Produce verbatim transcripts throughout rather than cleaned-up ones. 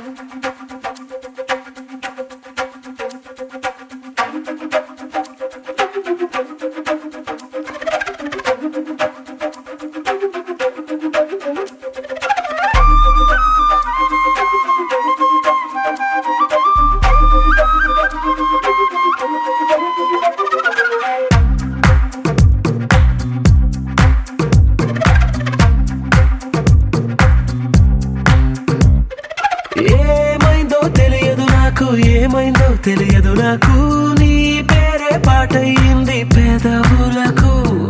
ఏమైందో తెలియదు నాకు నీ పేరే పాటయింది పెదవులకు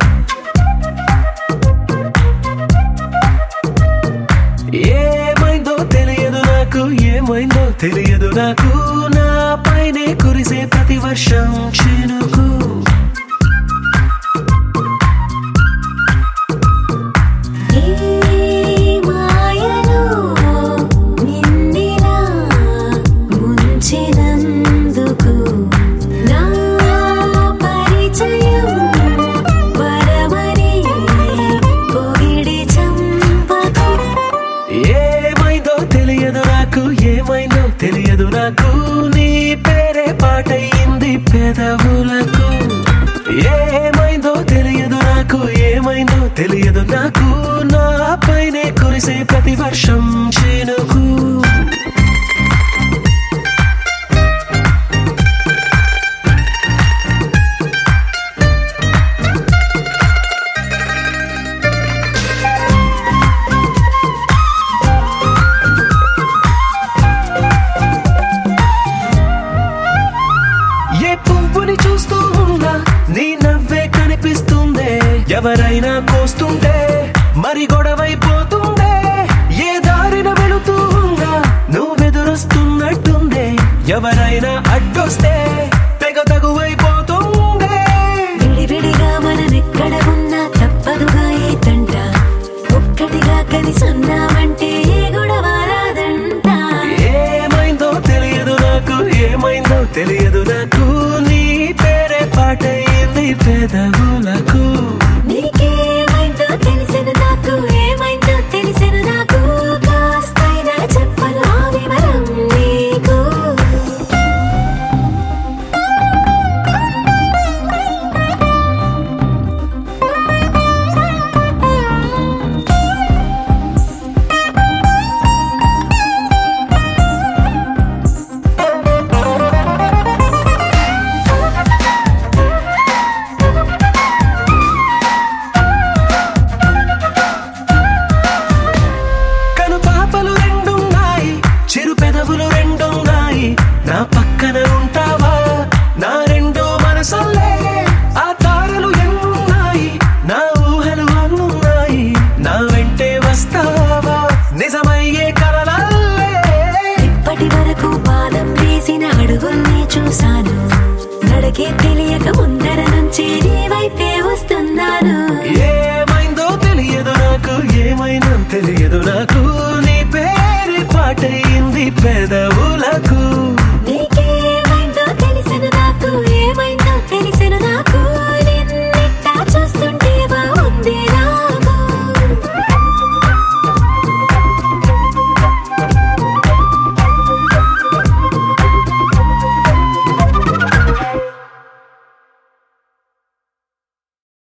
ఏమైందో తెలియదు నాకు ఏమైందో తెలియదు నాకు నా పైనే కురిసే ప్రతి వర్షం చినుకు ఏమైందో తెలియదు నాకు నీ పేరే పాటయింది పెదవులకు ఏమైందో తెలియదు నాకు ఏమైందో తెలియదు నాకు నా పైనే కురిసే ప్రతి వర్షం చినుకు చూస్తూ ఉన్నా నీ నవ్వే కనిపిస్తుందే ఎవరైనా కోస్తుంటే మరి గొడవైపోతుందే ఏ దారిన వెళుతూ ఉన్నా నువ్వెదురొస్తున్నట్టుందే ఎవరైనా అడ్డొస్తే తెగ తగువైపోతుందే విడివిడిగా మనమెక్కడ ఉన్నా తప్పదుగా ఏ తంట ఒక్కటిగా కలిసి ఉన్నామంటే ఏ గొడవ రాదంట ఏమైందో తెలియదు నాకు ఏమైందో తెలియదు నాకు పాటయింది పెదవులకు నీకేమైందో తెలిసిన నాకు ఏమైందో తెలిసిన నాకు కాస్తైనా చెప్పను ఆ వివరం నీకు పెదవులు రెండున్నాయి నా పక్కన ఉంటావా నా రెండో మనసల్లే ఆ తారలు ఎన్నున్నాయి నా ఊహలు అన్నున్నాయి నా వెంటే వస్తావా నిజమయ్యే కలలల్లే ఇప్పటి వరకు పాదం వేసిన అడుగుల్ని చూశాను నడకే తెలియక ముందర నుంచి నీ వైపే వస్తున్నాను ఏమైందో తెలియదు నాకు ఏమైందో తెలియదు నాకు